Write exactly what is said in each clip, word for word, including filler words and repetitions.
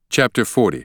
Chapter forty.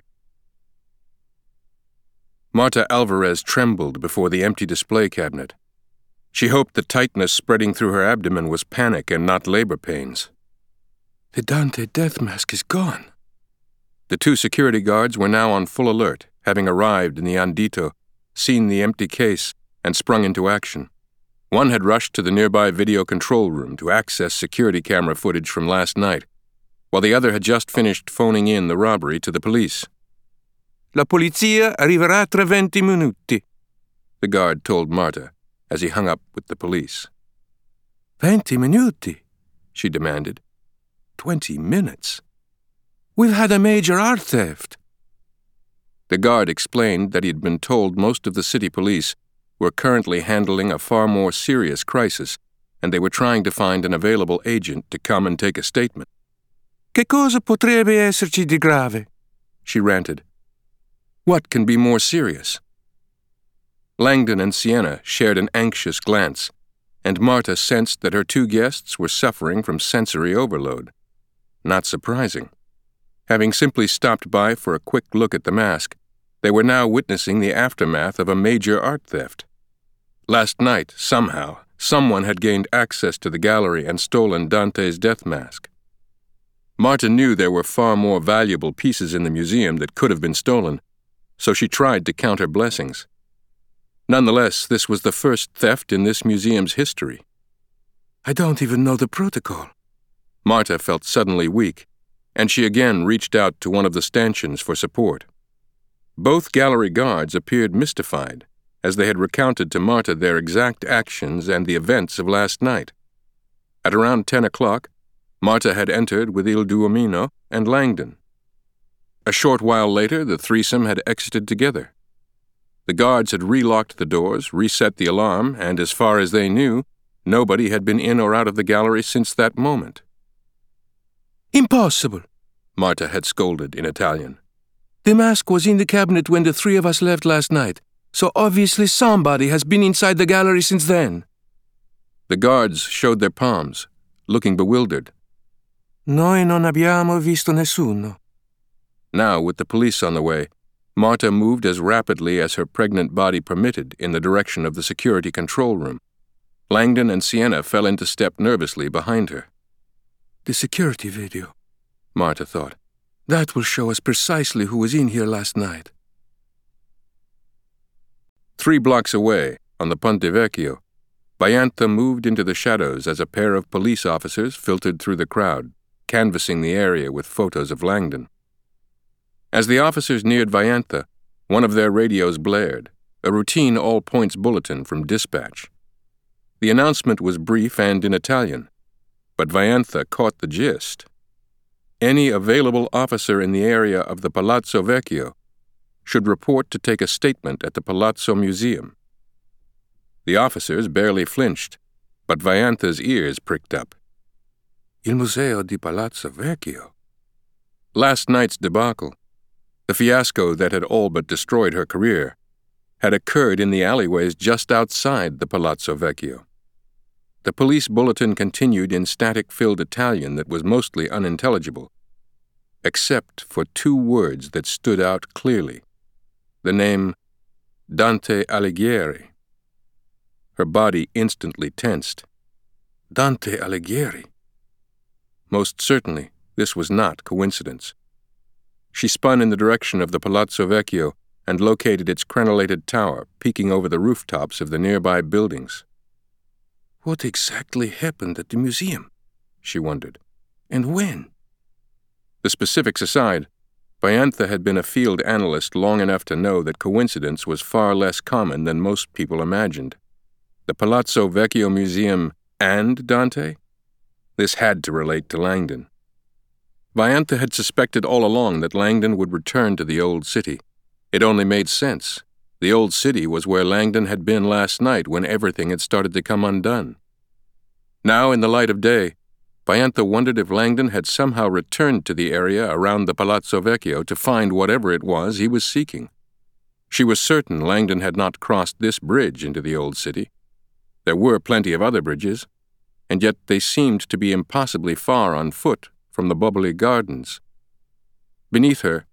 Marta Alvarez trembled before the empty display cabinet. She hoped the tightness spreading through her abdomen was panic and not labor pains. The Dante death mask is gone. The two security guards were now on full alert, having arrived in the Andito, seen the empty case, and sprung into action. One had rushed to the nearby video control room to access security camera footage from last night, while the other had just finished phoning in the robbery to the police. La polizia arriverà tra venti minuti, the guard told Marta as he hung up with the police. Venti minuti? She demanded. Twenty minutes. We've had a major art theft. The guard explained that he had been told most of the city police were currently handling a far more serious crisis, and they were trying to find an available agent to come and take a statement. Che cosa potrebbe esserci di grave? She ranted. What can be more serious? Langdon and Sienna shared an anxious glance, and Marta sensed that her two guests were suffering from sensory overload. Not surprising. Having simply stopped by for a quick look at the mask, they were now witnessing the aftermath of a major art theft. Last night, somehow, someone had gained access to the gallery and stolen Dante's death mask. Marta knew there were far more valuable pieces in the museum that could have been stolen, so she tried to count her blessings. Nonetheless, this was the first theft in this museum's history. I don't even know the protocol. Marta felt suddenly weak, and she again reached out to one of the stanchions for support. Both gallery guards appeared mystified, as they had recounted to Marta their exact actions and the events of last night. At around ten o'clock, Marta had entered with Il Duomino and Langdon. A short while later, the threesome had exited together. The guards had relocked the doors, reset the alarm, and as far as they knew, nobody had been in or out of the gallery since that moment. Impossible, Marta had scolded in Italian. The mask was in the cabinet when the three of us left last night, so obviously somebody has been inside the gallery since then. The guards showed their palms, looking bewildered. Noi non abbiamo visto nessuno. Now, with the police on the way, Marta moved as rapidly as her pregnant body permitted in the direction of the security control room. Langdon and Sienna fell into step nervously behind her. The security video, Marta thought. That will show us precisely who was in here last night. Three blocks away, on the Ponte Vecchio, Bayantha moved into the shadows as a pair of police officers filtered through the crowd, canvassing the area with photos of Langdon. As the officers neared Bayantha, one of their radios blared, a routine all-points bulletin from dispatch. The announcement was brief and in Italian, but Bayantha caught the gist. Any available officer in the area of the Palazzo Vecchio should report to take a statement at the Palazzo Museum. The officers barely flinched, but Bayantha's ears pricked up. Il Museo di Palazzo Vecchio. Last night's debacle, the fiasco that had all but destroyed her career, had occurred in the alleyways just outside the Palazzo Vecchio. The police bulletin continued in static-filled Italian that was mostly unintelligible, except for two words that stood out clearly. The name Dante Alighieri. Her body instantly tensed. Dante Alighieri. Most certainly, this was not coincidence. She spun in the direction of the Palazzo Vecchio and located its crenellated tower peeking over the rooftops of the nearby buildings. What exactly happened at the museum? She wondered. And when? The specifics aside, Bayantha had been a field analyst long enough to know that coincidence was far less common than most people imagined. The Palazzo Vecchio Museum and Dante? This had to relate to Langdon. Bayantha had suspected all along that Langdon would return to the old city. It only made sense. The old city was where Langdon had been last night when everything had started to come undone. Now, in the light of day, Bayantha wondered if Langdon had somehow returned to the area around the Palazzo Vecchio to find whatever it was he was seeking. She was certain Langdon had not crossed this bridge into the old city. There were plenty of other bridges, and yet they seemed to be impossibly far on foot from the Boboli Gardens. Beneath her,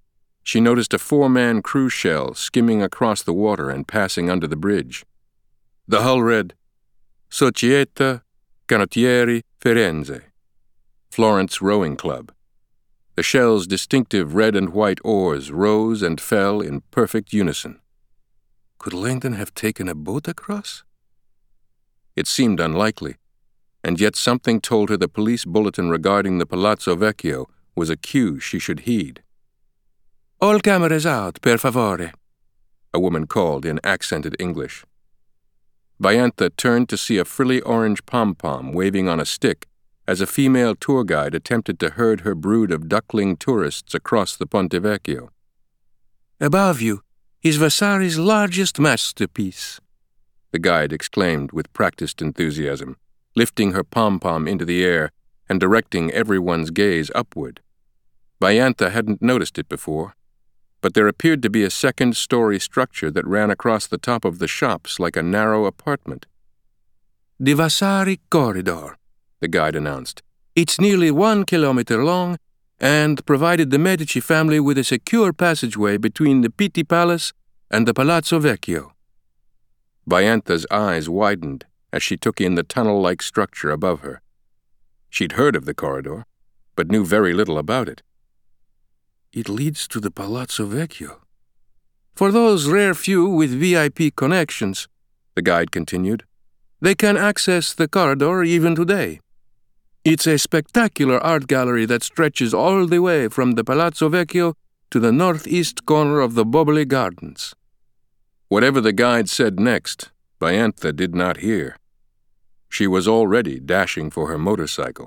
she noticed a four-man cruise shell skimming across the water and passing under the bridge. The hull read, Società Canottieri Firenze, Florence Rowing Club. The shell's distinctive red and white oars rose and fell in perfect unison. Could Langdon have taken a boat across? It seemed unlikely, and yet something told her the police bulletin regarding the Palazzo Vecchio was a cue she should heed. All cameras out, per favore, a woman called in accented English. Baiantha turned to see a frilly orange pom-pom waving on a stick as a female tour guide attempted to herd her brood of duckling tourists across the Ponte Vecchio. Above you is Vasari's largest masterpiece, the guide exclaimed with practiced enthusiasm, lifting her pom-pom into the air and directing everyone's gaze upward. Baiantha hadn't noticed it before, but there appeared to be a second-story structure that ran across the top of the shops like a narrow apartment. The Vasari Corridor, the guide announced. It's nearly one kilometer long and provided the Medici family with a secure passageway between the Pitti Palace and the Palazzo Vecchio. Baiantha's eyes widened as she took in the tunnel-like structure above her. She'd heard of the corridor, but knew very little about it. It leads to the Palazzo Vecchio. For those rare few with V I P connections, the guide continued, they can access the corridor even today. It's a spectacular art gallery that stretches all the way from the Palazzo Vecchio to the northeast corner of the Boboli Gardens. Whatever the guide said next, Baiantha did not hear. She was already dashing for her motorcycle.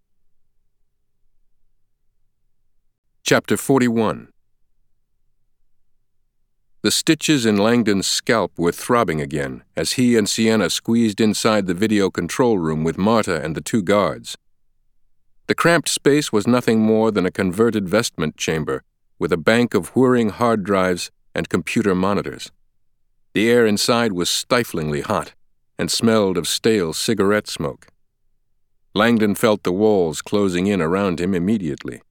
Chapter forty-one. The stitches in Langdon's scalp were throbbing again as he and Sienna squeezed inside the video control room with Marta and the two guards. The cramped space was nothing more than a converted vestment chamber with a bank of whirring hard drives and computer monitors. The air inside was stiflingly hot and smelled of stale cigarette smoke. Langdon felt the walls closing in around him immediately.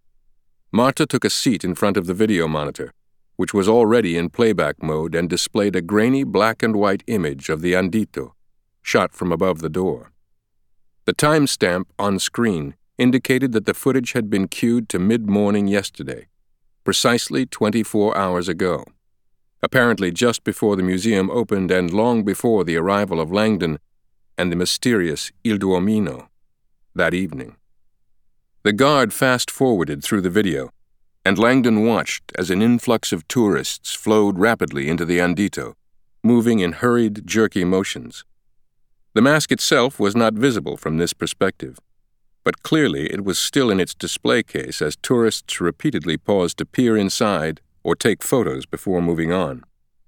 Marta took a seat in front of the video monitor, which was already in playback mode and displayed a grainy black and white image of the Andito, shot from above the door. The timestamp on screen indicated that the footage had been queued to mid-morning yesterday, precisely twenty-four hours ago, apparently just before the museum opened and long before the arrival of Langdon and the mysterious Il Duomino that evening. The guard fast-forwarded through the video, and Langdon watched as an influx of tourists flowed rapidly into the Andito, moving in hurried, jerky motions. The mask itself was not visible from this perspective, but clearly it was still in its display case as tourists repeatedly paused to peer inside or take photos before moving on.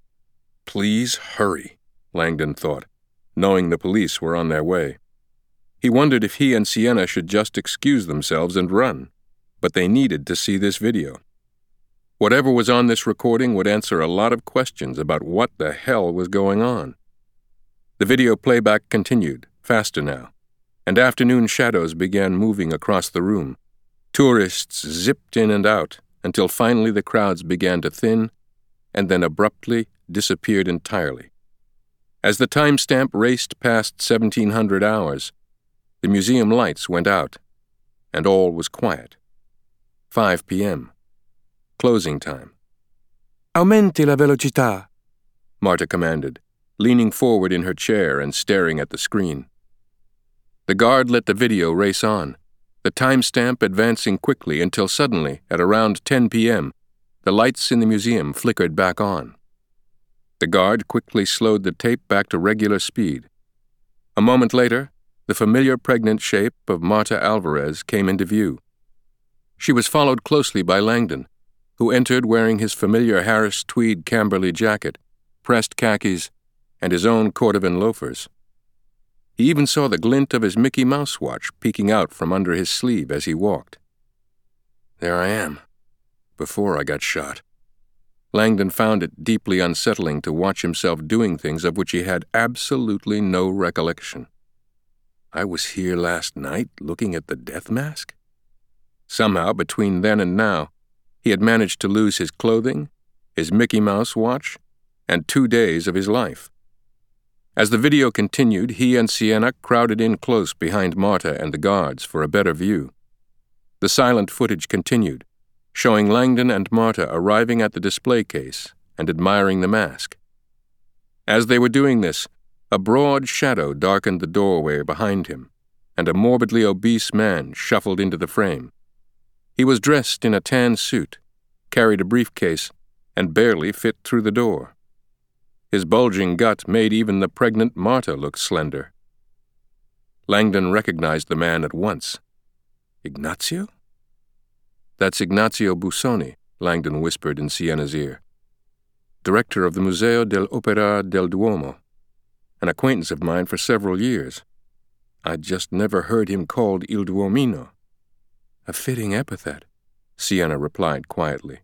Please hurry, Langdon thought, knowing the police were on their way. He wondered if he and Sienna should just excuse themselves and run, but they needed to see this video. Whatever was on this recording would answer a lot of questions about what the hell was going on. The video playback continued, faster now, and afternoon shadows began moving across the room. Tourists zipped in and out until finally the crowds began to thin and then abruptly disappeared entirely. As the timestamp raced past seventeen hundred hours, the museum lights went out, and all was quiet. five p.m. Closing time. Aumenti la velocità, Marta commanded, leaning forward in her chair and staring at the screen. The guard let the video race on, the timestamp advancing quickly until suddenly, at around ten p.m., the lights in the museum flickered back on. The guard quickly slowed the tape back to regular speed. A moment later, the familiar pregnant shape of Marta Alvarez came into view. She was followed closely by Langdon, who entered wearing his familiar Harris tweed Camberley jacket, pressed khakis, and his own Cordovan loafers. He even saw the glint of his Mickey Mouse watch peeking out from under his sleeve as he walked. There I am, before I got shot. Langdon found it deeply unsettling to watch himself doing things of which he had absolutely no recollection. I was here last night looking at the death mask? Somehow, between then and now, He had managed to lose his clothing, his Mickey Mouse watch, and two days of his life. As the video continued, he and Sienna crowded in close behind Marta and the guards for a better view. The silent footage continued, showing Langdon and Marta arriving at the display case and admiring the mask. As they were doing this, a broad shadow darkened the doorway behind him, and a morbidly obese man shuffled into the frame. He was dressed in a tan suit, carried a briefcase, and barely fit through the door. His bulging gut made even the pregnant Marta look slender. Langdon recognized the man at once. Ignazio? That's Ignazio Busoni, Langdon whispered in Sienna's ear. Director of the Museo dell'Opera del Duomo, an acquaintance of mine for several years. I'd just never heard him called Il Duomino. A fitting epithet, Sienna replied quietly.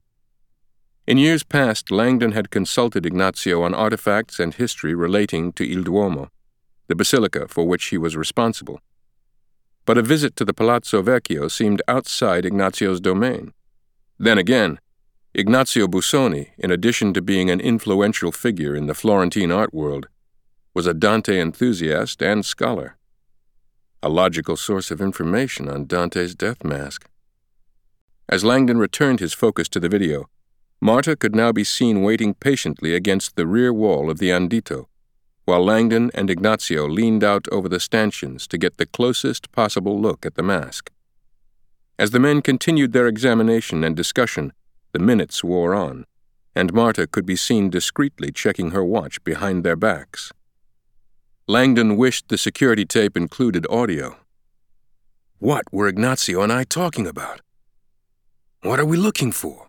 In years past, Langdon had consulted Ignazio on artifacts and history relating to Il Duomo, the basilica for which he was responsible. But a visit to the Palazzo Vecchio seemed outside Ignazio's domain. Then again, Ignazio Busoni, in addition to being an influential figure in the Florentine art world, was a Dante enthusiast and scholar. A logical source of information on Dante's death mask. As Langdon returned his focus to the video, Marta could now be seen waiting patiently against the rear wall of the andito, while Langdon and Ignazio leaned out over the stanchions to get the closest possible look at the mask. As the men continued their examination and discussion, the minutes wore on, and Marta could be seen discreetly checking her watch behind their backs. Langdon wished the security tape included audio. What were Ignazio and I talking about? What are we looking for?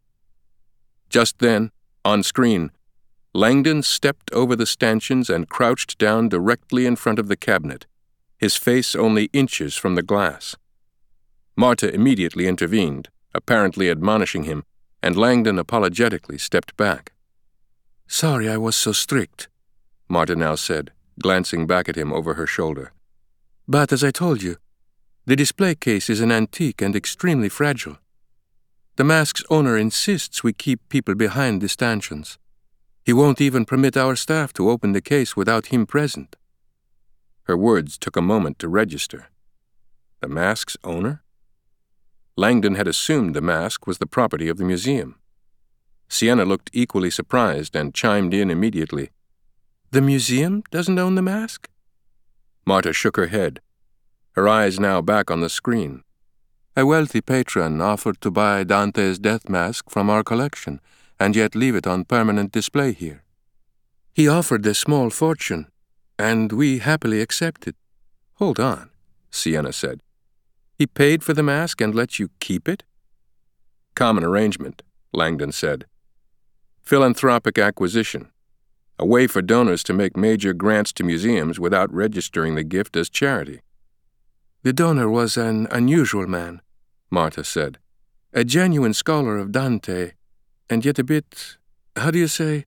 Just then, on screen, Langdon stepped over the stanchions and crouched down directly in front of the cabinet, his face only inches from the glass. Marta immediately intervened, apparently admonishing him, and Langdon apologetically stepped back. Sorry I was so strict, Marta now said, glancing back at him over her shoulder. But as I told you, the display case is an antique and extremely fragile. The mask's owner insists we keep people behind the stanchions. He won't even permit our staff to open the case without him present. Her words took a moment to register. The mask's owner? Langdon had assumed the mask was the property of the museum. Sienna looked equally surprised and chimed in immediately. The museum doesn't own the mask? Marta shook her head, her eyes now back on the screen. A wealthy patron offered to buy Dante's death mask from our collection and yet leave it on permanent display here. He offered a small fortune, and we happily accepted. Hold on, Sienna said. He paid for the mask and let you keep it? Common arrangement, Langdon said. Philanthropic acquisition. A way for donors to make major grants to museums without registering the gift as charity. The donor was an unusual man, Marta said. A genuine scholar of Dante, and yet a bit, how do you say,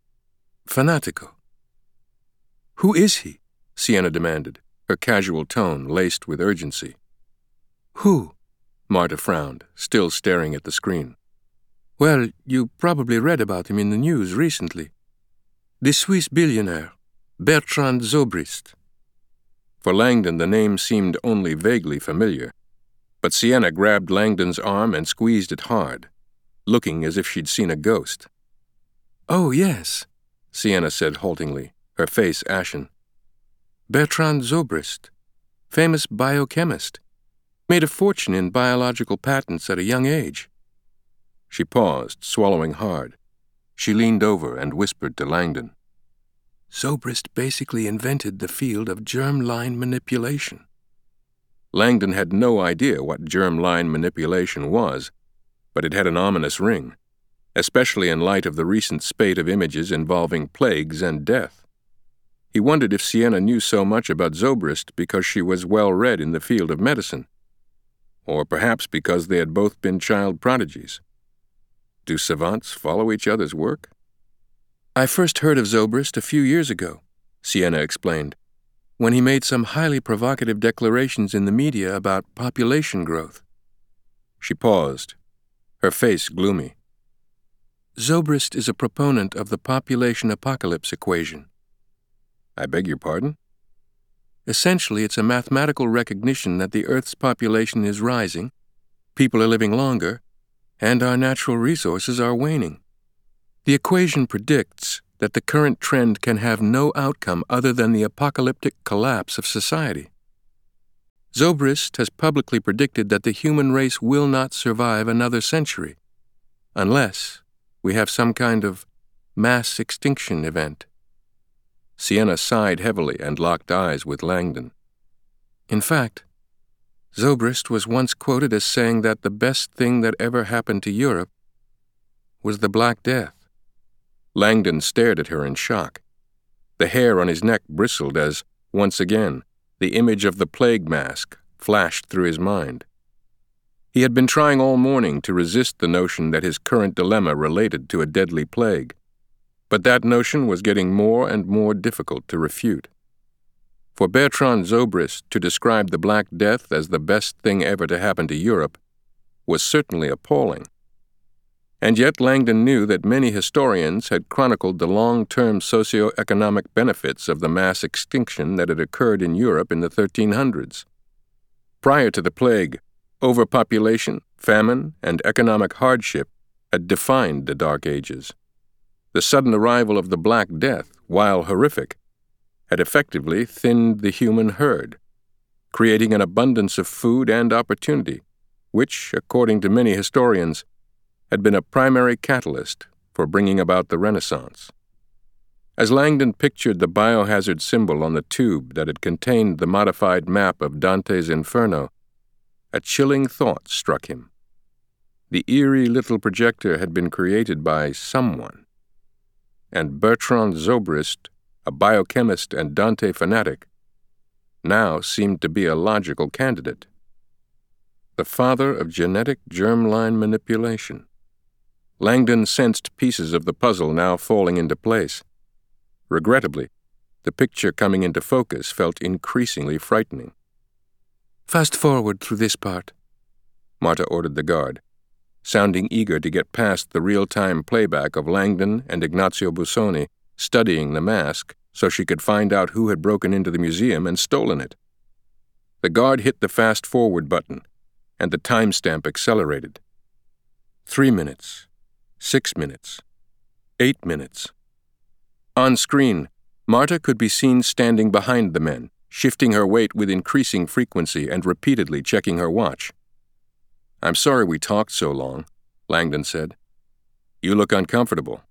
fanatico. Who is he? Sienna demanded, her casual tone laced with urgency. Who? Marta frowned, still staring at the screen. Well, you probably read about him in the news recently. The Swiss billionaire, Bertrand Zobrist. For Langdon, the name seemed only vaguely familiar, but Sienna grabbed Langdon's arm and squeezed it hard, looking as if she'd seen a ghost. Oh, yes, Sienna said haltingly, her face ashen. Bertrand Zobrist, famous biochemist, made a fortune in biological patents at a young age. She paused, swallowing hard. She leaned over and whispered to Langdon. Zobrist basically invented the field of germline manipulation. Langdon had no idea what germline manipulation was, but it had an ominous ring, especially in light of the recent spate of images involving plagues and death. He wondered if Sienna knew so much about Zobrist because she was well read in the field of medicine, or perhaps because they had both been child prodigies. Do savants follow each other's work? I first heard of Zobrist a few years ago, Sienna explained, when he made some highly provocative declarations in the media about population growth. She paused, her face gloomy. Zobrist is a proponent of the population apocalypse equation. I beg your pardon? Essentially, it's a mathematical recognition that the Earth's population is rising, people are living longer, and our natural resources are waning. The equation predicts that the current trend can have no outcome other than the apocalyptic collapse of society. Zobrist has publicly predicted that the human race will not survive another century, unless we have some kind of mass extinction event. Sienna sighed heavily and locked eyes with Langdon. In fact, Zobrist was once quoted as saying that the best thing that ever happened to Europe was the Black Death. Langdon stared at her in shock. The hair on his neck bristled as, once again, the image of the plague mask flashed through his mind. He had been trying all morning to resist the notion that his current dilemma related to a deadly plague, but that notion was getting more and more difficult to refute. For Bertrand Zobrist to describe the Black Death as the best thing ever to happen to Europe was certainly appalling. And yet Langdon knew that many historians had chronicled the long-term socio-economic benefits of the mass extinction that had occurred in Europe in the thirteen hundreds. Prior to the plague, overpopulation, famine, and economic hardship had defined the Dark Ages. The sudden arrival of the Black Death, while horrific, had effectively thinned the human herd, creating an abundance of food and opportunity, which, according to many historians, had been a primary catalyst for bringing about the Renaissance. As Langdon pictured the biohazard symbol on the tube that had contained the modified map of Dante's Inferno, a chilling thought struck him. The eerie little projector had been created by someone, and Bertrand Zobrist, a biochemist and Dante fanatic, now seemed to be a logical candidate. The father of genetic germline manipulation. Langdon sensed pieces of the puzzle now falling into place. Regrettably, the picture coming into focus felt increasingly frightening. Fast forward through this part, Marta ordered the guard, sounding eager to get past the real-time playback of Langdon and Ignazio Busoni studying the mask so she could find out who had broken into the museum and stolen it. The guard hit the fast-forward button, and the timestamp accelerated. Three minutes. Six minutes. Eight minutes. On screen, Marta could be seen standing behind the men, shifting her weight with increasing frequency and repeatedly checking her watch. "I'm sorry we talked so long," Langdon said. "You look uncomfortable."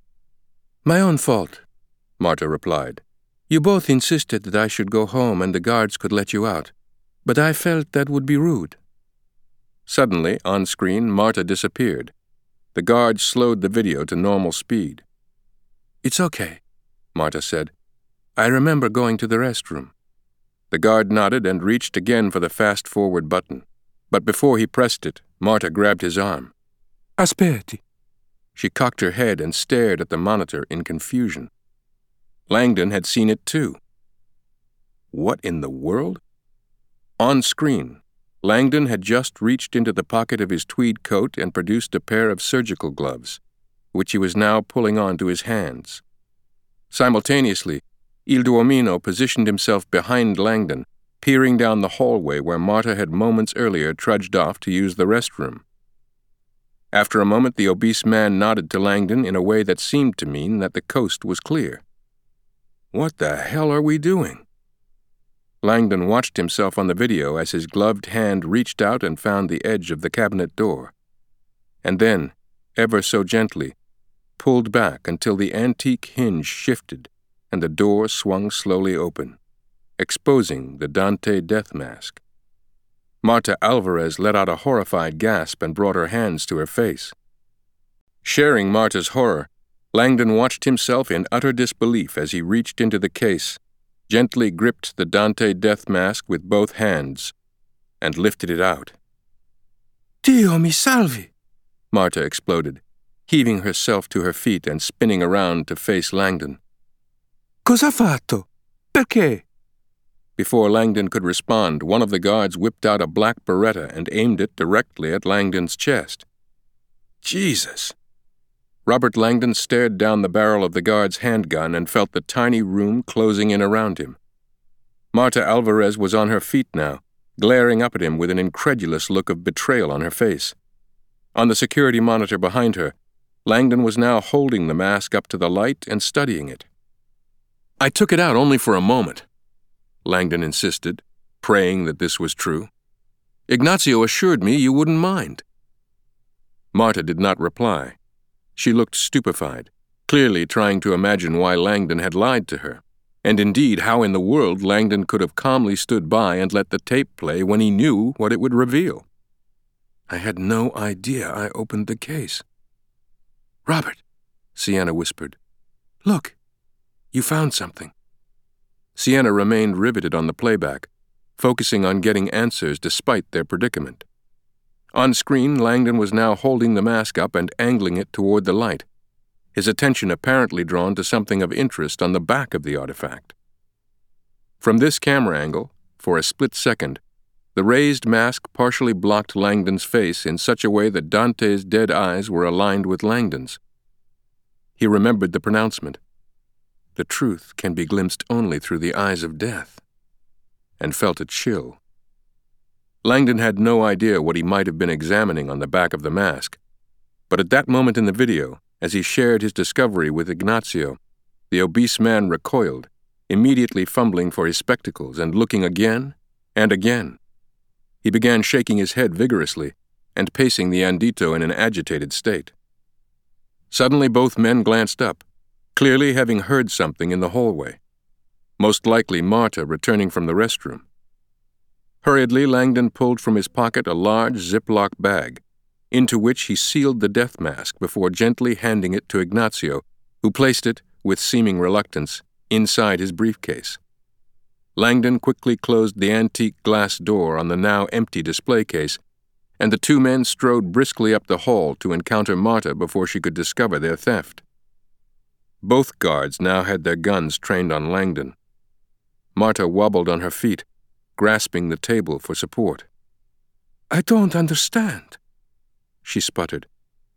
"My own fault," Marta replied. "You both insisted that I should go home and the guards could let you out, but I felt that would be rude." Suddenly, on screen, Marta disappeared. The guard slowed the video to normal speed. "It's okay," Marta said. "I remember going to the restroom." The guard nodded and reached again for the fast-forward button. But before he pressed it, Marta grabbed his arm. "Aspetti." She cocked her head and stared at the monitor in confusion. Langdon had seen it too. What in the world? On screen, Langdon had just reached into the pocket of his tweed coat and produced a pair of surgical gloves, which he was now pulling onto his hands. Simultaneously, Il Duomino positioned himself behind Langdon, peering down the hallway where Marta had moments earlier trudged off to use the restroom. After a moment, the obese man nodded to Langdon in a way that seemed to mean that the coast was clear. "What the hell are we doing?" Langdon watched himself on the video as his gloved hand reached out and found the edge of the cabinet door, and then, ever so gently, pulled back until the antique hinge shifted and the door swung slowly open, exposing the Dante death mask. Marta Alvarez let out a horrified gasp and brought her hands to her face. Sharing Marta's horror, Langdon watched himself in utter disbelief as he reached into the case, gently gripped the Dante death mask with both hands, and lifted it out. "Dio mi salvi!" Marta exploded, heaving herself to her feet and spinning around to face Langdon. "Cosa fatto? Perché?" Before Langdon could respond, one of the guards whipped out a black Beretta and aimed it directly at Langdon's chest. Jesus! Robert Langdon stared down the barrel of the guard's handgun and felt the tiny room closing in around him. Marta Alvarez was on her feet now, glaring up at him with an incredulous look of betrayal on her face. On the security monitor behind her, Langdon was now holding the mask up to the light and studying it. "I took it out only for a moment," Langdon insisted, praying that this was true. "Ignacio assured me you wouldn't mind." Marta did not reply. She looked stupefied, clearly trying to imagine why Langdon had lied to her, and indeed how in the world Langdon could have calmly stood by and let the tape play when he knew what it would reveal. "I had no idea I opened the case." "Robert," Sienna whispered. "Look, you found something." Sienna remained riveted on the playback, focusing on getting answers despite their predicament. On screen, Langdon was now holding the mask up and angling it toward the light, his attention apparently drawn to something of interest on the back of the artifact. From this camera angle, for a split second, the raised mask partially blocked Langdon's face in such a way that Dante's dead eyes were aligned with Langdon's. He remembered the pronouncement, "The truth can be glimpsed only through the eyes of death," and felt a chill. Langdon had no idea what he might have been examining on the back of the mask, but at that moment in the video, as he shared his discovery with Ignacio, the obese man recoiled, immediately fumbling for his spectacles and looking again and again. He began shaking his head vigorously and pacing the andito in an agitated state. Suddenly both men glanced up, clearly having heard something in the hallway, most likely Marta returning from the restroom. Hurriedly, Langdon pulled from his pocket a large Ziploc bag, into which he sealed the death mask before gently handing it to Ignacio, who placed it, with seeming reluctance, inside his briefcase. Langdon quickly closed the antique glass door on the now empty display case, and the two men strode briskly up the hall to encounter Marta before she could discover their theft. Both guards now had their guns trained on Langdon. Marta wobbled on her feet, grasping the table for support. "I don't understand," she sputtered.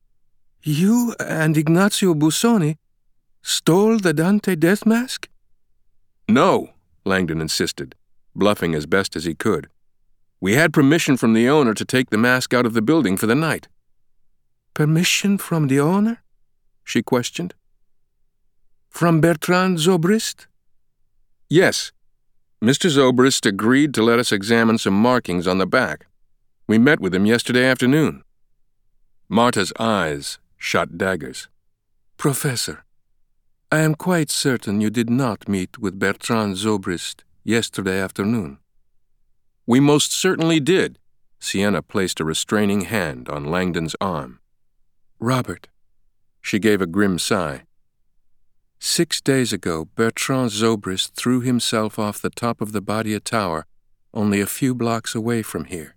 "You and Ignazio Busoni stole the Dante death mask?" "No," Langdon insisted, bluffing as best as he could. "We had permission from the owner to take the mask out of the building for the night." "Permission from the owner?" she questioned. "From Bertrand Zobrist?" "Yes. Mister Zobrist agreed to let us examine some markings on the back. We met with him yesterday afternoon." Marta's eyes shot daggers. "Professor, I am quite certain you did not meet with Bertrand Zobrist yesterday afternoon." "We most certainly did." Sienna placed a restraining hand on Langdon's arm. "Robert," she gave a grim sigh. "Six days ago, Bertrand Zobrist threw himself off the top of the Badia Tower, only a few blocks away from here."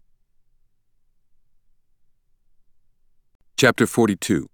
Chapter forty-two.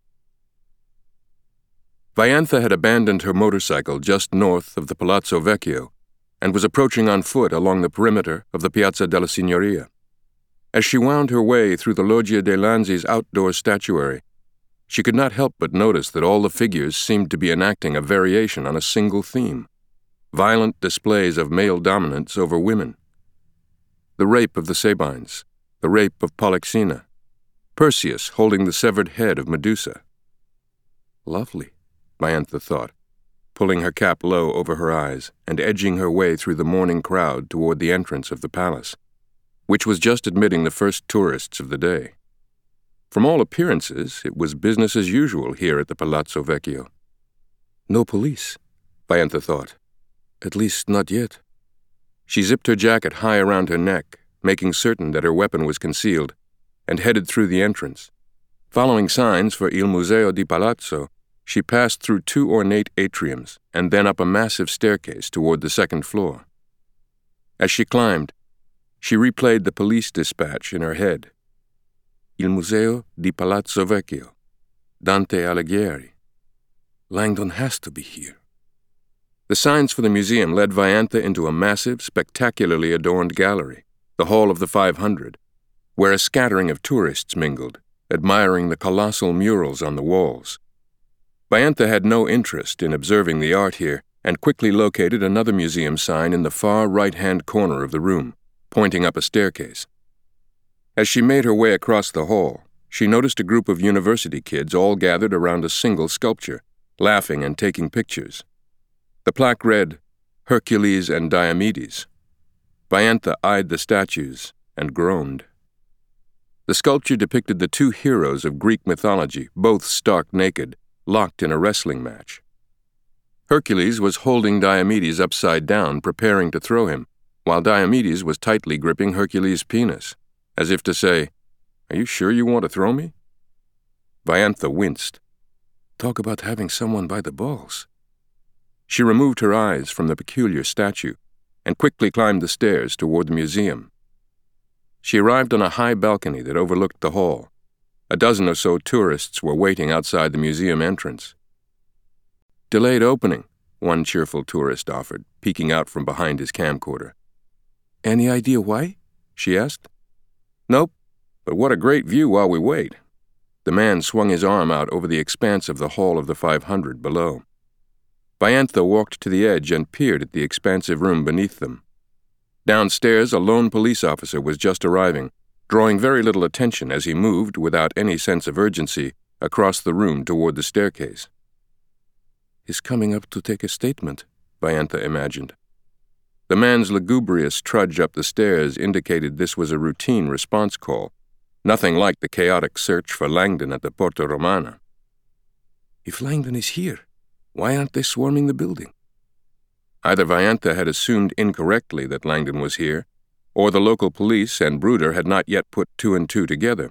Vaiantha had abandoned her motorcycle just north of the Palazzo Vecchio and was approaching on foot along the perimeter of the Piazza della Signoria. As she wound her way through the Loggia dei Lanzi's outdoor statuary, she could not help but notice that all the figures seemed to be enacting a variation on a single theme: violent displays of male dominance over women. The rape of the Sabines, the rape of Polyxena, Perseus holding the severed head of Medusa. Lovely, Vaiantha thought, pulling her cap low over her eyes and edging her way through the morning crowd toward the entrance of the palace, which was just admitting the first tourists of the day. From all appearances, it was business as usual here at the Palazzo Vecchio. No police, Vaiantha thought. At least not yet. She zipped her jacket high around her neck, making certain that her weapon was concealed, and headed through the entrance. Following signs for Il Museo di Palazzo, she passed through two ornate atriums and then up a massive staircase toward the second floor. As she climbed, she replayed the police dispatch in her head. Il Museo di Palazzo Vecchio, Dante Alighieri. Langdon has to be here. The signs for the museum led Vaiantha into a massive, spectacularly adorned gallery, the Hall of the Five Hundred, where a scattering of tourists mingled, admiring the colossal murals on the walls. Baiantha had no interest in observing the art here and quickly located another museum sign in the far right-hand corner of the room, pointing up a staircase. As she made her way across the hall, she noticed a group of university kids all gathered around a single sculpture, laughing and taking pictures. The plaque read, Hercules and Diomedes. Baiantha eyed the statues and groaned. The sculpture depicted the two heroes of Greek mythology, both stark naked, locked in a wrestling match. Hercules was holding Diomedes upside down, preparing to throw him, while Diomedes was tightly gripping Hercules' penis, as if to say, "Are you sure you want to throw me?" Baiantha winced. Talk about having someone by the balls. She removed her eyes from the peculiar statue and quickly climbed the stairs toward the museum. She arrived on a high balcony that overlooked the hall. A dozen or so tourists were waiting outside the museum entrance. "Delayed opening," one cheerful tourist offered, peeking out from behind his camcorder. "Any idea why?" she asked. "Nope, but what a great view while we wait." The man swung his arm out over the expanse of the Hall of the five hundred below. Baiantha walked to the edge and peered at the expansive room beneath them. Downstairs, a lone police officer was just arriving, drawing very little attention as he moved, without any sense of urgency, across the room toward the staircase. "He's coming up to take a statement," Baiantha imagined. The man's lugubrious trudge up the stairs indicated this was a routine response call, nothing like the chaotic search for Langdon at the Porta Romana. If Langdon is here, why aren't they swarming the building? Either Baiantha had assumed incorrectly that Langdon was here, or the local police and Bruder had not yet put two and two together.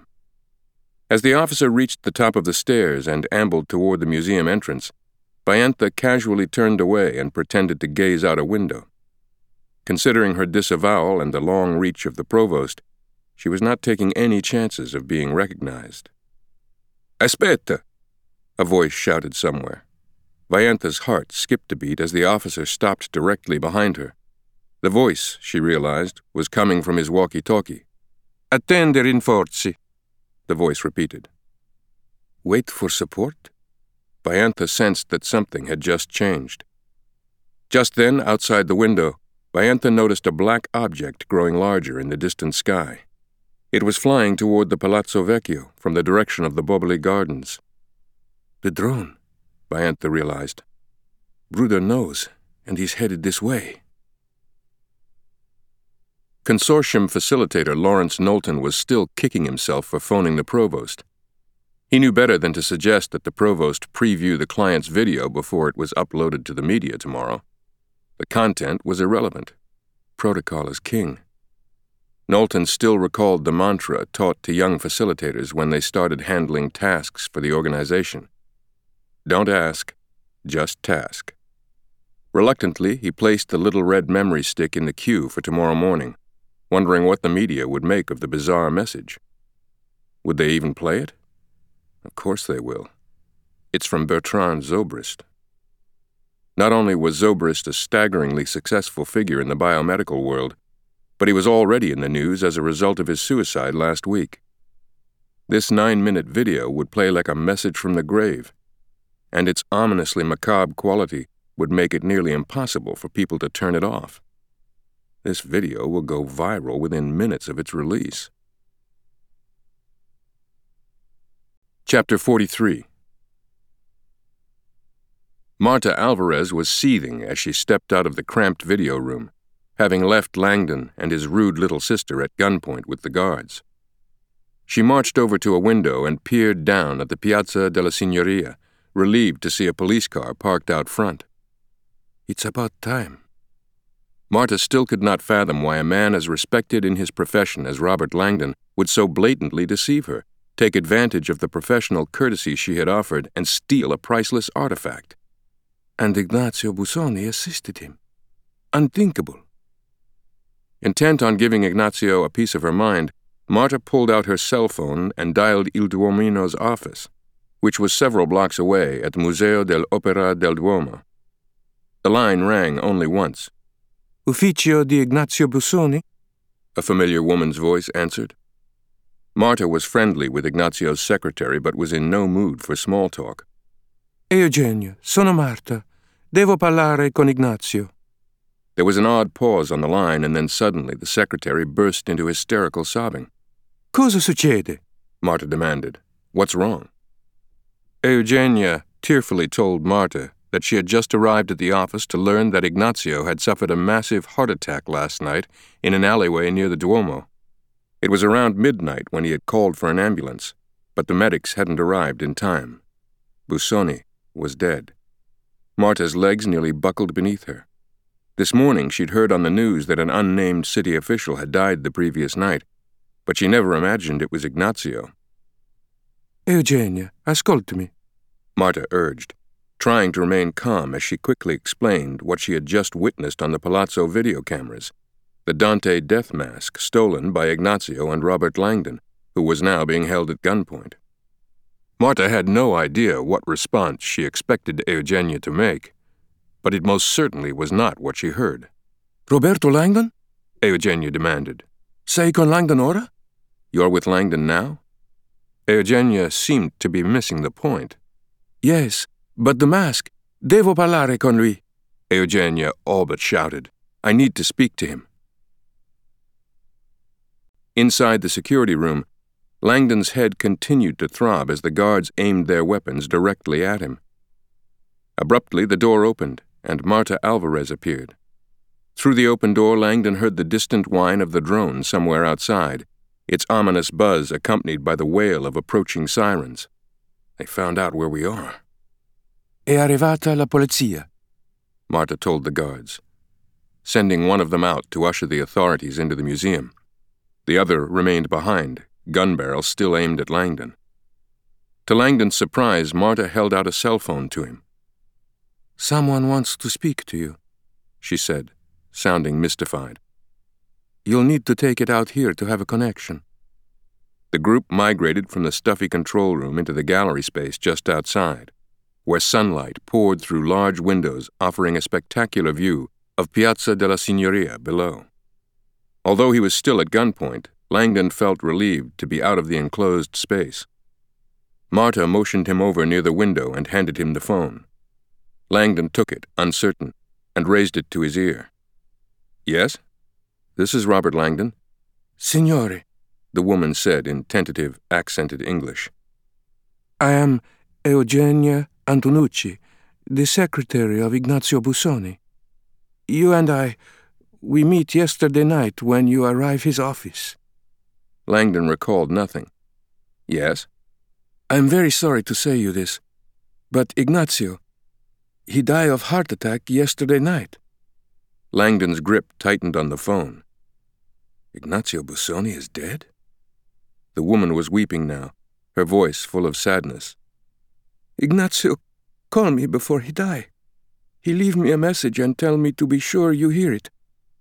As the officer reached the top of the stairs and ambled toward the museum entrance, Baiantha casually turned away and pretended to gaze out a window. Considering her disavowal and the long reach of the provost, she was not taking any chances of being recognized. "Aspetta!" a voice shouted somewhere. Baiantha's heart skipped a beat as the officer stopped directly behind her. The voice, she realized, was coming from his walkie-talkie. "Attende rinforzi," the voice repeated. Wait for support? Baiantha sensed that something had just changed. Just then, outside the window, Baiantha noticed a black object growing larger in the distant sky. It was flying toward the Palazzo Vecchio from the direction of the Boboli Gardens. The drone, Baiantha realized. Bruder knows, and he's headed this way. Consortium facilitator Lawrence Knowlton was still kicking himself for phoning the provost. He knew better than to suggest that the provost preview the client's video before it was uploaded to the media tomorrow. The content was irrelevant. Protocol is king. Knowlton still recalled the mantra taught to young facilitators when they started handling tasks for the organization. Don't ask, just task. Reluctantly, he placed the little red memory stick in the queue for tomorrow morning, wondering what the media would make of the bizarre message. Would they even play it? Of course they will. It's from Bertrand Zobrist. Not only was Zobrist a staggeringly successful figure in the biomedical world, but he was already in the news as a result of his suicide last week. This nine-minute video would play like a message from the grave, and its ominously macabre quality would make it nearly impossible for people to turn it off. This video will go viral within minutes of its release. Chapter forty-three. Marta Alvarez was seething as she stepped out of the cramped video room, having left Langdon and his rude little sister at gunpoint with the guards. She marched over to a window and peered down at the Piazza della Signoria, relieved to see a police car parked out front. It's about time. Marta still could not fathom why a man as respected in his profession as Robert Langdon would so blatantly deceive her, take advantage of the professional courtesy she had offered, and steal a priceless artifact. And Ignazio Busoni assisted him. Unthinkable. Intent on giving Ignazio a piece of her mind, Marta pulled out her cell phone and dialed Il Duomino's office, which was several blocks away at the Museo dell'Opera del Duomo. The line rang only once. Ufficio di Ignazio Busoni? A familiar woman's voice answered. Marta was friendly with Ignazio's secretary but was in no mood for small talk. Eugenio, sono Marta. Devo parlare con Ignazio. There was an odd pause on the line, and then suddenly the secretary burst into hysterical sobbing. Cosa succede? Marta demanded. What's wrong? Eugenia tearfully told Marta that she had just arrived at the office to learn that Ignazio had suffered a massive heart attack last night in an alleyway near the Duomo. It was around midnight when he had called for an ambulance, but the medics hadn't arrived in time. Busoni was dead. Marta's legs nearly buckled beneath her. This morning she'd heard on the news that an unnamed city official had died the previous night, but she never imagined it was Ignazio. Eugenia, ascoltami, Marta urged, trying to remain calm as she quickly explained what she had just witnessed on the Palazzo video cameras, the Dante death mask stolen by Ignazio and Robert Langdon, who was now being held at gunpoint. Marta had no idea what response she expected Eugenia to make, but it most certainly was not what she heard. Roberto Langdon? Eugenia demanded. Sei con Langdon ora? You're with Langdon now? Eugenia seemed to be missing the point. Yes, but the mask. Devo parlare con lui. Eugenia all but shouted. I need to speak to him. Inside the security room, Langdon's head continued to throb as the guards aimed their weapons directly at him. Abruptly, the door opened, and Marta Alvarez appeared. Through the open door, Langdon heard the distant whine of the drone somewhere outside, its ominous buzz accompanied by the wail of approaching sirens. They found out where we are. È arrivata la polizia, Marta told the guards, sending one of them out to usher the authorities into the museum. The other remained behind, gun barrel still aimed at Langdon. To Langdon's surprise, Marta held out a cell phone to him. Someone wants to speak to you, she said, sounding mystified. You'll need to take it out here to have a connection. The group migrated from the stuffy control room into the gallery space just outside, where sunlight poured through large windows offering a spectacular view of Piazza della Signoria below. Although he was still at gunpoint, Langdon felt relieved to be out of the enclosed space. Marta motioned him over near the window and handed him the phone. Langdon took it, uncertain, and raised it to his ear. Yes? This is Robert Langdon. Signore, the woman said in tentative, accented English. I am Eugenia Antonucci, the secretary of Ignazio Busoni. You and I, we meet yesterday night when you arrive his office. Langdon recalled nothing. Yes? I'm very sorry to say you this, but Ignazio, he died of heart attack yesterday night. Langdon's grip tightened on the phone. Ignazio Busoni is dead? The woman was weeping now, her voice full of sadness. Ignazio called me before he died. He leave me a message and tell me to be sure you hear it.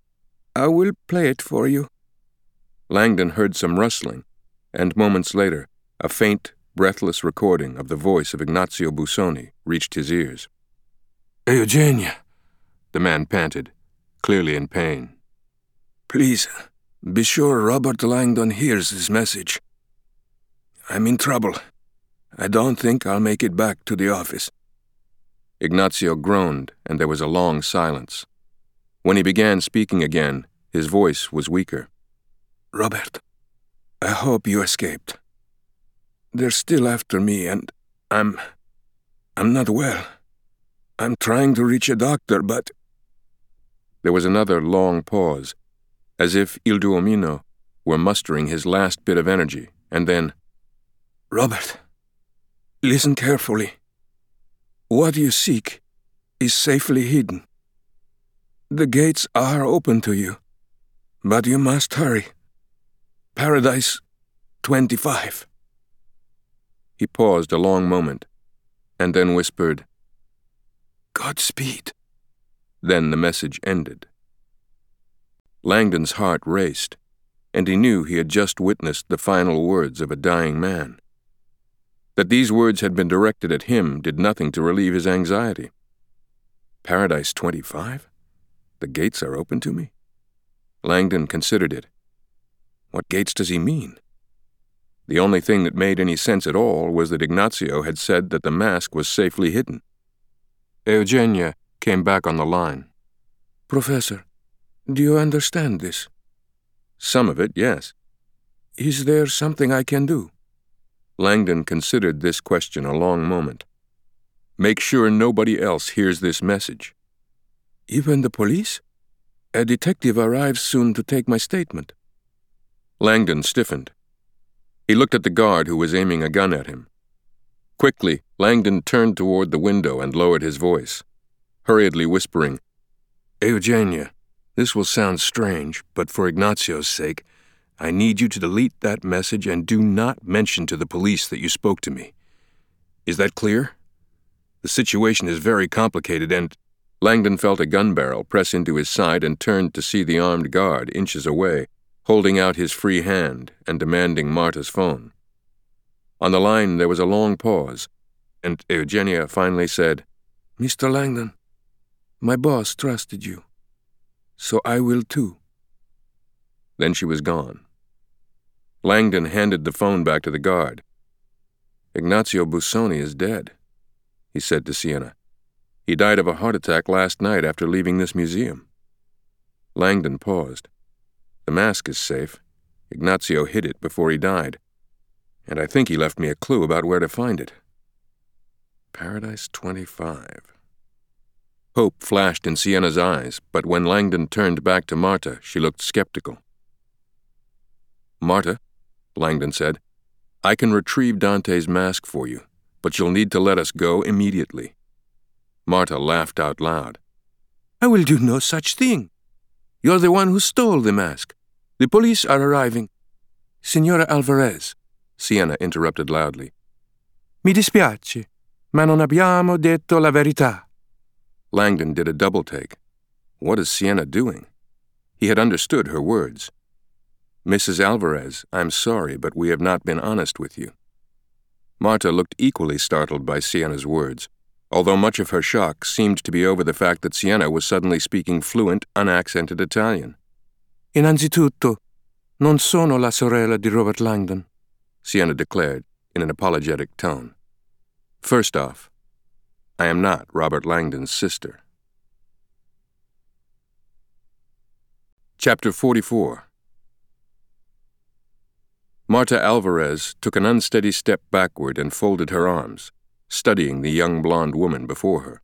I will play it for you. Langdon heard some rustling, and moments later, a faint, breathless recording of the voice of Ignazio Busoni reached his ears. Eugenia, the man panted, clearly in pain. Please, be sure Robert Langdon hears this message. I'm in trouble. I don't think I'll make it back to the office. Ignazio groaned, and there was a long silence. When he began speaking again, his voice was weaker. Robert, I hope you escaped. They're still after me, and I'm... I'm not well. I'm trying to reach a doctor, but... There was another long pause, as if Il Duomino were mustering his last bit of energy, and then... Robert, listen carefully. What you seek is safely hidden. The gates are open to you, but you must hurry. Paradise twenty-five. He paused a long moment, and then whispered, Godspeed. Then the message ended. Langdon's heart raced, and he knew he had just witnessed the final words of a dying man. That these words had been directed at him did nothing to relieve his anxiety. Paradise twenty-five? The gates are open to me? Langdon considered it. What gates does he mean? The only thing that made any sense at all was that Ignazio had said that the mask was safely hidden. Eugenia came back on the line. Professor, do you understand this? Some of it, yes. Is there something I can do? Langdon considered this question a long moment. Make sure nobody else hears this message. Even the police? A detective arrives soon to take my statement. Langdon stiffened. He looked at the guard who was aiming a gun at him. Quickly, Langdon turned toward the window and lowered his voice, hurriedly whispering, Eugenia, this will sound strange, but for Ignazio's sake, I need you to delete that message and do not mention to the police that you spoke to me. Is that clear? The situation is very complicated and... Langdon felt a gun barrel press into his side and turned to see the armed guard inches away, holding out his free hand and demanding Marta's phone. On the line there was a long pause, and Eugenia finally said, Mister Langdon, my boss trusted you, so I will too. Then she was gone. Langdon handed the phone back to the guard. Ignazio Busoni is dead, he said to Sienna. He died of a heart attack last night after leaving this museum. Langdon paused. The mask is safe. Ignazio hid it before he died. And I think he left me a clue about where to find it. Paradise twenty-five. Hope flashed in Sienna's eyes, but when Langdon turned back to Marta, she looked skeptical. Marta, Langdon said, I can retrieve Dante's mask for you, but you'll need to let us go immediately. Marta laughed out loud. I will do no such thing. You're the one who stole the mask. The police are arriving. Signora Alvarez, Sienna interrupted loudly. Mi dispiace, ma non abbiamo detto la verità. Langdon did a double take. What is Sienna doing? He had understood her words. Missus Alvarez, I'm sorry, but we have not been honest with you. Marta looked equally startled by Sienna's words, although much of her shock seemed to be over the fact that Sienna was suddenly speaking fluent, unaccented Italian. Innanzitutto, non sono la sorella di Robert Langdon, Sienna declared in an apologetic tone. First off, I am not Robert Langdon's sister. Chapter forty-four. Marta Alvarez took an unsteady step backward and folded her arms, studying the young blonde woman before her.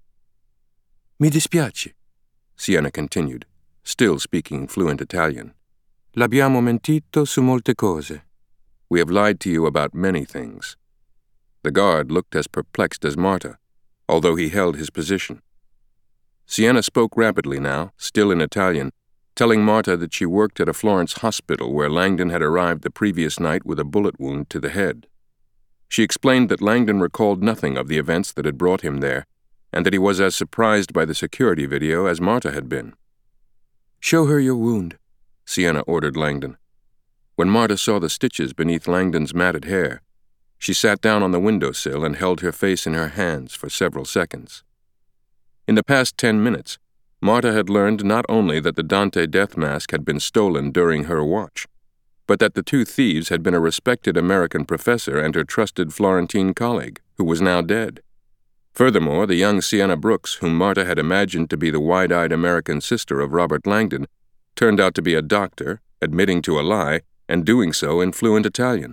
Mi dispiace, Sienna continued, still speaking fluent Italian. L'abbiamo mentito su molte cose. We have lied to you about many things. The guard looked as perplexed as Marta, although he held his position. Sienna spoke rapidly now, still in Italian, telling Marta that she worked at a Florence hospital where Langdon had arrived the previous night with a bullet wound to the head. She explained that Langdon recalled nothing of the events that had brought him there, and that he was as surprised by the security video as Marta had been. Show her your wound, Sienna ordered Langdon. When Marta saw the stitches beneath Langdon's matted hair, she sat down on the windowsill and held her face in her hands for several seconds. In the past ten minutes, Marta had learned not only that the Dante death mask had been stolen during her watch, but that the two thieves had been a respected American professor and her trusted Florentine colleague, who was now dead. Furthermore, the young Sienna Brooks, whom Marta had imagined to be the wide-eyed American sister of Robert Langdon, turned out to be a doctor, admitting to a lie, and doing so in fluent Italian.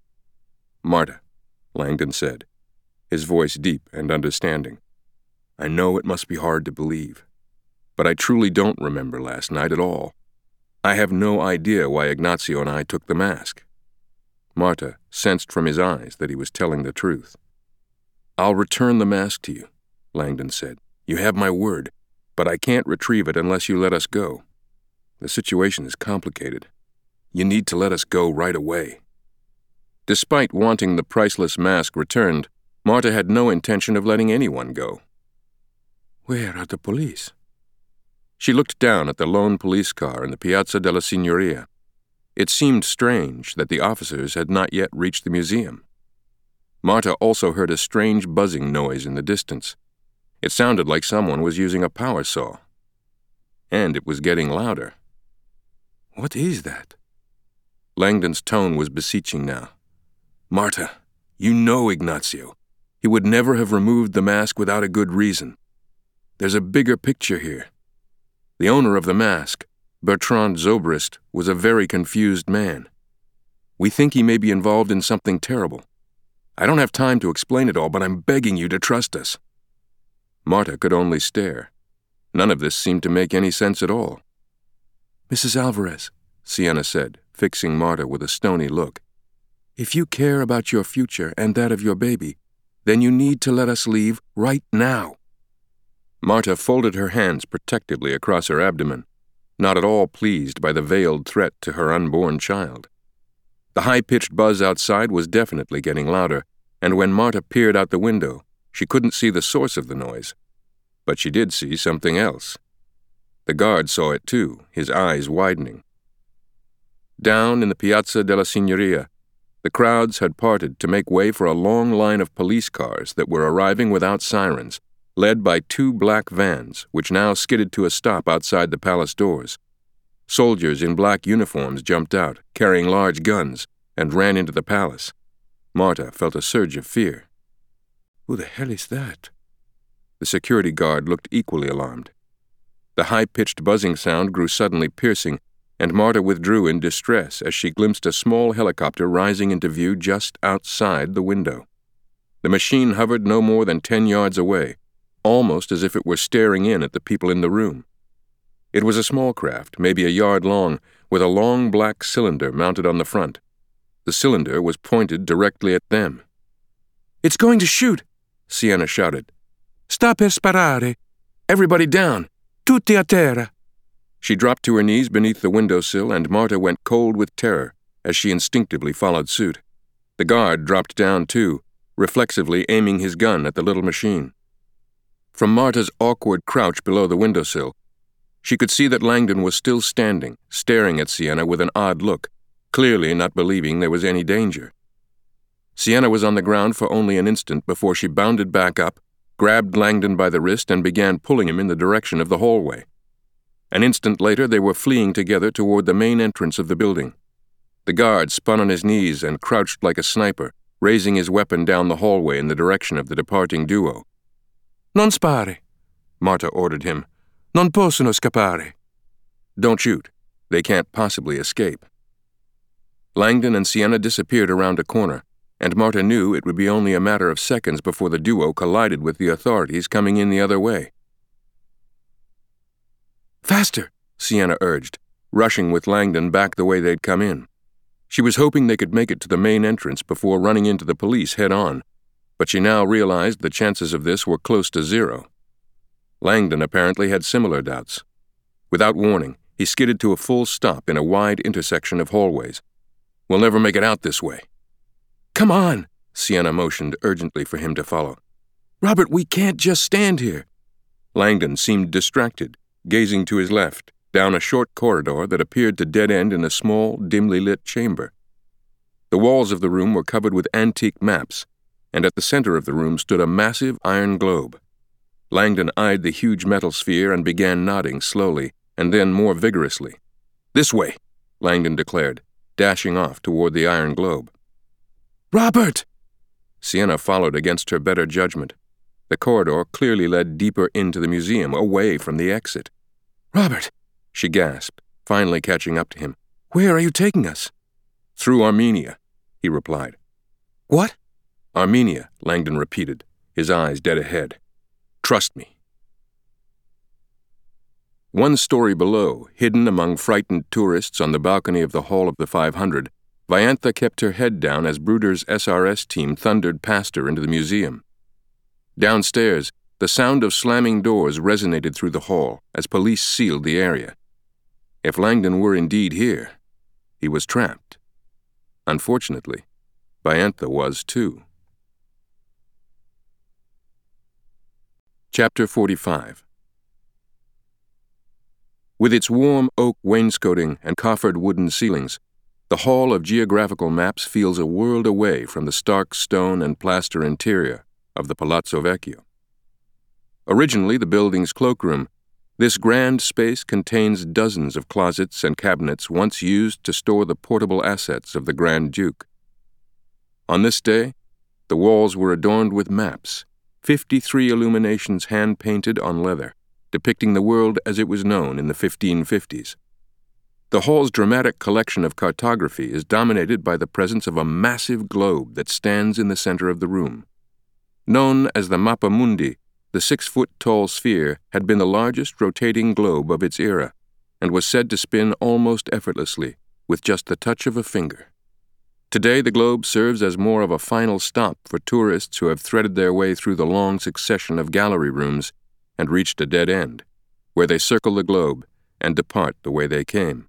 Marta, Langdon said, his voice deep and understanding, I know it must be hard to believe, but I truly don't remember last night at all. I have no idea why Ignazio and I took the mask. Marta sensed from his eyes that he was telling the truth. I'll return the mask to you, Langdon said. You have my word, but I can't retrieve it unless you let us go. The situation is complicated. You need to let us go right away. Despite wanting the priceless mask returned, Marta had no intention of letting anyone go. Where are the police? She looked down at the lone police car in the Piazza della Signoria. It seemed strange that the officers had not yet reached the museum. Marta also heard a strange buzzing noise in the distance. It sounded like someone was using a power saw. And it was getting louder. What is that? Langdon's tone was beseeching now. Marta, you know Ignazio. He would never have removed the mask without a good reason. There's a bigger picture here. The owner of the mask, Bertrand Zobrist, was a very confused man. We think he may be involved in something terrible. I don't have time to explain it all, but I'm begging you to trust us." Marta could only stare. None of this seemed to make any sense at all. "Missus Alvarez," Sienna said, fixing Marta with a stony look, "if you care about your future and that of your baby, then you need to let us leave right now." Marta folded her hands protectively across her abdomen, not at all pleased by the veiled threat to her unborn child. The high-pitched buzz outside was definitely getting louder, and when Marta peered out the window, she couldn't see the source of the noise. But she did see something else. The guard saw it too, his eyes widening. Down in the Piazza della Signoria, the crowds had parted to make way for a long line of police cars that were arriving without sirens, led by two black vans, which now skidded to a stop outside the palace doors. Soldiers in black uniforms jumped out, carrying large guns, and ran into the palace. Marta felt a surge of fear. "Who the hell is that?" The security guard looked equally alarmed. The high-pitched buzzing sound grew suddenly piercing, and Marta withdrew in distress as she glimpsed a small helicopter rising into view just outside the window. The machine hovered no more than ten yards away, almost as if it were staring in at the people in the room. It was a small craft, maybe a yard long, with a long black cylinder mounted on the front. The cylinder was pointed directly at them. "It's going to shoot!" Sienna shouted. "Sta per sparare! Everybody down! Tutti a terra!" She dropped to her knees beneath the windowsill, and Marta went cold with terror as she instinctively followed suit. The guard dropped down too, reflexively aiming his gun at the little machine. From Marta's awkward crouch below the windowsill, she could see that Langdon was still standing, staring at Sienna with an odd look, clearly not believing there was any danger. Sienna was on the ground for only an instant before she bounded back up, grabbed Langdon by the wrist, and began pulling him in the direction of the hallway. An instant later, they were fleeing together toward the main entrance of the building. The guard spun on his knees and crouched like a sniper, raising his weapon down the hallway in the direction of the departing duo. "Non spare," Marta ordered him. "Non possono scappare." "Don't shoot. They can't possibly escape." Langdon and Sienna disappeared around a corner, and Marta knew it would be only a matter of seconds before the duo collided with the authorities coming in the other way. "Faster," Sienna urged, rushing with Langdon back the way they'd come in. She was hoping they could make it to the main entrance before running into the police head-on, but she now realized the chances of this were close to zero. Langdon apparently had similar doubts. Without warning, he skidded to a full stop in a wide intersection of hallways. "We'll never make it out this way." "Come on," Sienna motioned urgently for him to follow. "Robert, we can't just stand here." Langdon seemed distracted, gazing to his left, down a short corridor that appeared to dead end in a small, dimly lit chamber. The walls of the room were covered with antique maps, and at the center of the room stood a massive iron globe. Langdon eyed the huge metal sphere and began nodding slowly, and then more vigorously. "This way," Langdon declared, dashing off toward the iron globe. "Robert!" Sienna followed against her better judgment. The corridor clearly led deeper into the museum, away from the exit. "Robert!" she gasped, finally catching up to him. "Where are you taking us?" "Through Armenia," he replied. "What?" "Armenia," Langdon repeated, his eyes dead ahead. "Trust me." One story below, hidden among frightened tourists on the balcony of the Hall of the five hundred, Viantha kept her head down as Bruder's S R S team thundered past her into the museum. Downstairs, the sound of slamming doors resonated through the hall as police sealed the area. If Langdon were indeed here, he was trapped. Unfortunately, Viantha was too. Chapter forty-five. With its warm oak wainscoting and coffered wooden ceilings, the Hall of Geographical Maps feels a world away from the stark stone and plaster interior of the Palazzo Vecchio. Originally the building's cloakroom, this grand space contains dozens of closets and cabinets once used to store the portable assets of the Grand Duke. On this day, the walls were adorned with maps, fifty-three illuminations hand-painted on leather, depicting the world as it was known in the fifteen fifties. The hall's dramatic collection of cartography is dominated by the presence of a massive globe that stands in the center of the room. Known as the Mappa Mundi, the six-foot-tall sphere had been the largest rotating globe of its era and was said to spin almost effortlessly with just the touch of a finger. Today, the globe serves as more of a final stop for tourists who have threaded their way through the long succession of gallery rooms and reached a dead end, where they circle the globe and depart the way they came.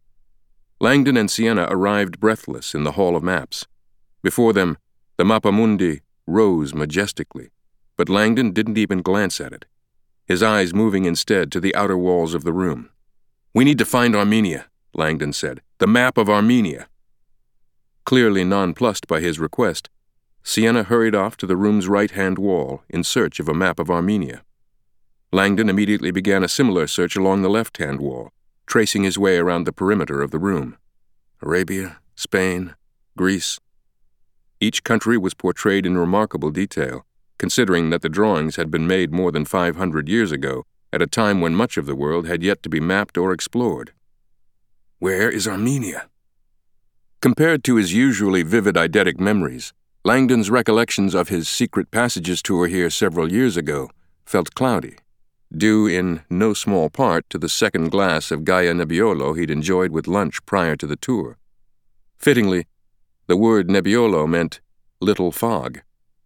Langdon and Sienna arrived breathless in the Hall of Maps. Before them, the Mappa Mundi rose majestically, but Langdon didn't even glance at it, his eyes moving instead to the outer walls of the room. "We need to find Armenia," Langdon said. "The map of Armenia." Clearly nonplussed by his request, Sienna hurried off to the room's right-hand wall in search of a map of Armenia. Langdon immediately began a similar search along the left-hand wall, tracing his way around the perimeter of the room. Arabia, Spain, Greece. Each country was portrayed in remarkable detail, considering that the drawings had been made more than five hundred years ago, at a time when much of the world had yet to be mapped or explored. Where is Armenia? Compared to his usually vivid eidetic memories, Langdon's recollections of his secret passages tour here several years ago felt cloudy, due in no small part to the second glass of Gaia Nebbiolo he'd enjoyed with lunch prior to the tour. Fittingly, the word Nebbiolo meant little fog.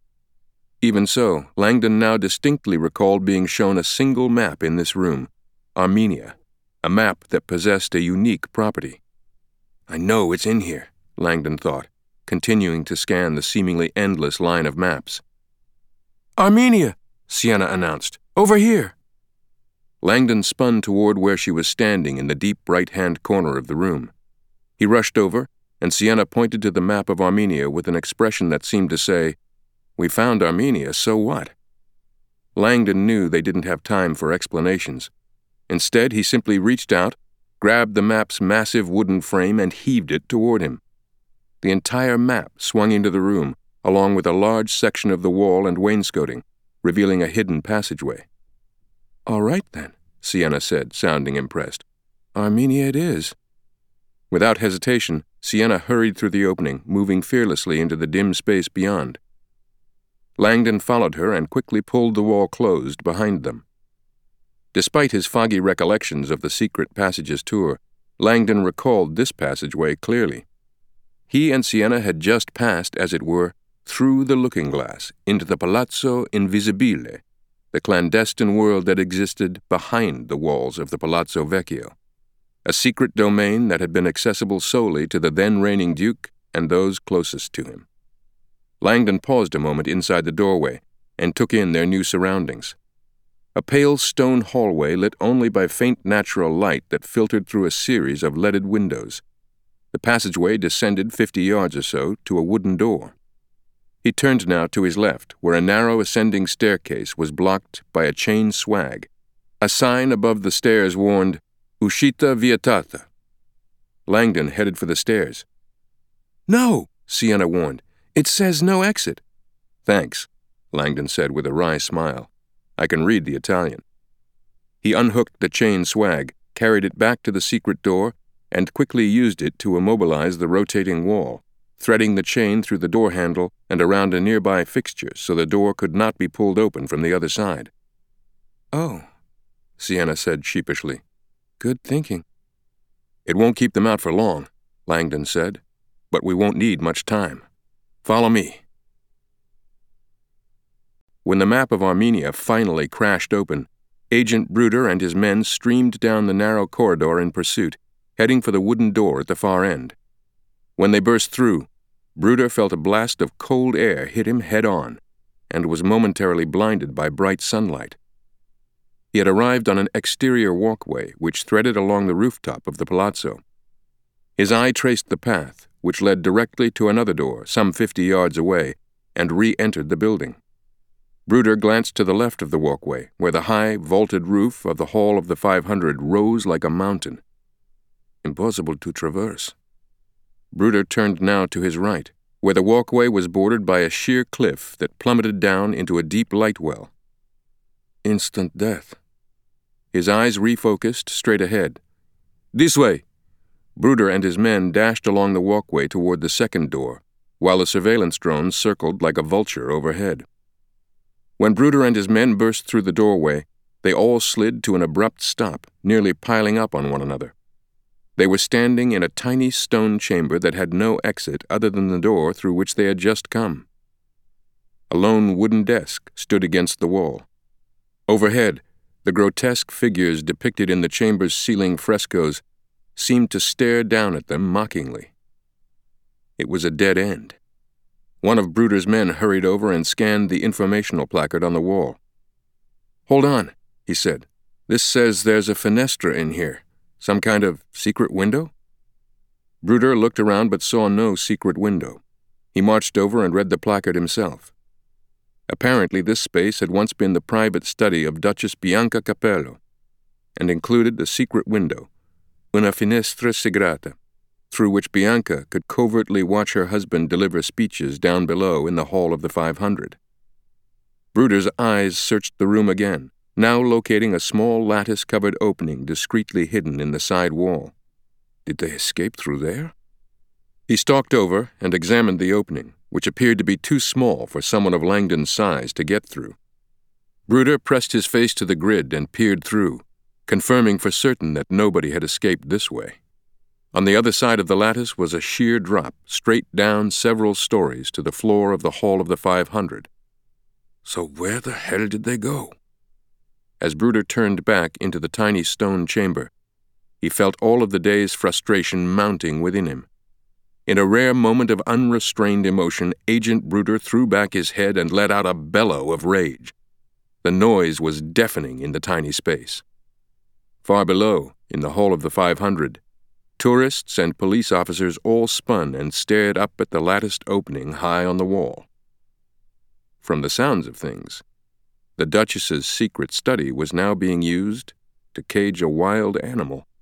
Even so, Langdon now distinctly recalled being shown a single map in this room, Armenia, a map that possessed a unique property. "I know it's in here," Langdon thought, continuing to scan the seemingly endless line of maps. "Armenia," Sienna announced. "Over here." Langdon spun toward where she was standing in the deep right-hand corner of the room. He rushed over, and Sienna pointed to the map of Armenia with an expression that seemed to say, "We found Armenia, so what?" Langdon knew they didn't have time for explanations. Instead, he simply reached out, grabbed the map's massive wooden frame, and heaved it toward him. The entire map swung into the room, along with a large section of the wall and wainscoting, revealing a hidden passageway. "All right, then," Sienna said, sounding impressed. "Armenia it is." Without hesitation, Sienna hurried through the opening, moving fearlessly into the dim space beyond. Langdon followed her and quickly pulled the wall closed behind them. Despite his foggy recollections of the secret passages tour, Langdon recalled this passageway clearly. He and Sienna had just passed, as it were, through the looking-glass into the Palazzo Invisibile, the clandestine world that existed behind the walls of the Palazzo Vecchio, a secret domain that had been accessible solely to the then-reigning duke and those closest to him. Langdon paused a moment inside the doorway and took in their new surroundings. A pale stone hallway lit only by faint natural light that filtered through a series of leaded windows. The passageway descended fifty yards or so to a wooden door. He turned now to his left, where a narrow ascending staircase was blocked by a chain swag. A sign above the stairs warned, "Uscita vietata." Langdon headed for the stairs. "No," Sienna warned. "It says no exit." "Thanks," Langdon said with a wry smile. "I can read the Italian." He unhooked the chain swag, carried it back to the secret door, and quickly used it to immobilize the rotating wall, threading the chain through the door handle and around a nearby fixture so the door could not be pulled open from the other side. "Oh," Sienna said sheepishly. "Good thinking." "It won't keep them out for long," Langdon said, "but we won't need much time. Follow me." When the map of Armenia finally crashed open, Agent Bruder and his men streamed down the narrow corridor in pursuit, heading for the wooden door at the far end. When they burst through, Bruder felt a blast of cold air hit him head-on and was momentarily blinded by bright sunlight. He had arrived on an exterior walkway which threaded along the rooftop of the palazzo. His eye traced the path, which led directly to another door some fifty yards away, and re-entered the building. Bruder glanced to the left of the walkway, where the high, vaulted roof of the Hall of the Five Hundred rose like a mountain. Impossible to traverse. Bruder turned now to his right. where the walkway was bordered by a sheer cliff that plummeted down into a deep light well. Instant death. His eyes refocused straight ahead. "This way!" Bruder and his men dashed along the walkway toward the second door, while the surveillance drone circled like a vulture overhead. When Bruder and his men burst through the doorway, they all slid to an abrupt stop, nearly piling up on one another. They were standing in a tiny stone chamber that had no exit other than the door through which they had just come. A lone wooden desk stood against the wall. Overhead, the grotesque figures depicted in the chamber's ceiling frescoes seemed to stare down at them mockingly. It was a dead end. One of Bruder's men hurried over and scanned the informational placard on the wall. "Hold on," he said. "This says there's a fenestra in here. Some kind of secret window?" Bruder looked around but saw no secret window. He marched over and read the placard himself. Apparently this space had once been the private study of Duchess Bianca Capello, and included a secret window, una finestra segreta, through which Bianca could covertly watch her husband deliver speeches down below in the Hall of the Five Hundred. Bruder's eyes searched the room again, now locating a small lattice-covered opening discreetly hidden in the side wall. Did they escape through there? He stalked over and examined the opening, which appeared to be too small for someone of Langdon's size to get through. Bruder pressed his face to the grid and peered through, confirming for certain that nobody had escaped this way. On the other side of the lattice was a sheer drop, straight down several stories to the floor of the Hall of the Five Hundred. So where the hell did they go? As Bruder turned back into the tiny stone chamber, he felt all of the day's frustration mounting within him. In a rare moment of unrestrained emotion, Agent Bruder threw back his head and let out a bellow of rage. The noise was deafening in the tiny space. Far below, in the Hall of the Five Hundred, tourists and police officers all spun and stared up at the latticed opening high on the wall. From the sounds of things, the Duchess's secret study was now being used to cage a wild animal.